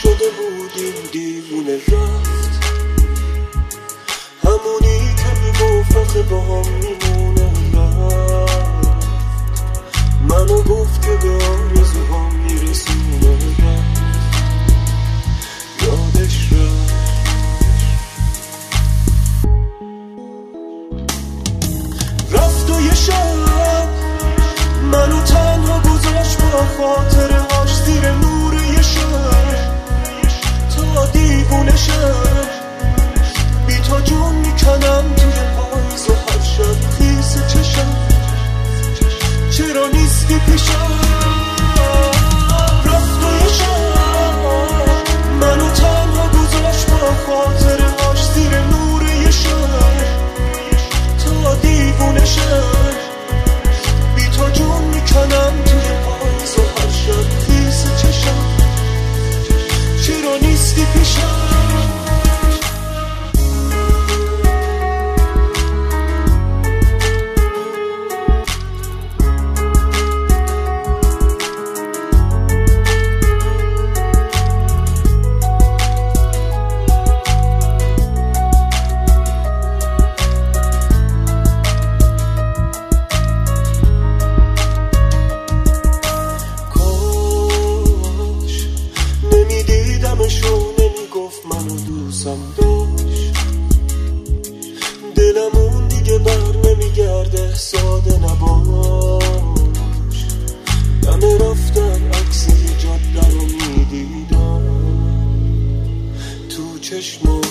شده بودیم دیوونه رفت، همونی که میگفت آخه با هم میمونه رفت، منو گفت که به آرزوهام میرسونه رفت، یادش رفت. رفت و یه شب منو تنها گذاشت با خاطرهاش زیر نور یه شب تا دیوونه شب، بی تا جون میکنم توی پاییز و هر شب خیس چشم چرا نیستی پیشم. رفت و یه شب منو تنها گذاشت با خاطرهاش زیر نور یه شب تا دیوونه شب، بی تا جون میکنم توی پاییز و هر شب خیس چشم چرا نیستی پیشم. نمیگفت منو دوستم داشت، دلمون دیگه بر نمیگرده ساده نباش، همه رفتن عکس یه جاده رو میدیدم تو چشماش.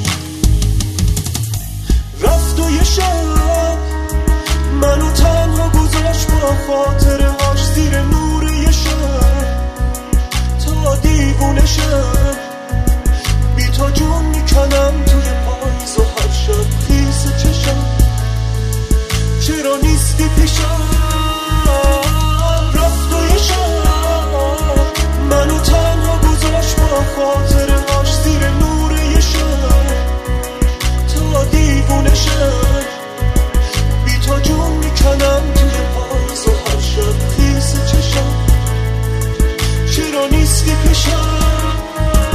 رفت و یه شب منو تنها گذاشت با خاطرهاش زیر نور یه شب تا دیوونه شب، بی تا جون میکنم توی پاییز و هر شب خیس چشم چرا نیستی پیشم. رفت و یه شب منو تنها گذاشت با خاطرهاش زیر نور یه شب تا دیوونه شب، بی تا جون میکنم توی پاییز و هر شب خیس چشم چرا نیستی پیشم.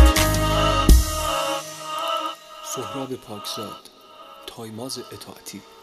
سهراب پاکزاد، تایماز اطاعتی.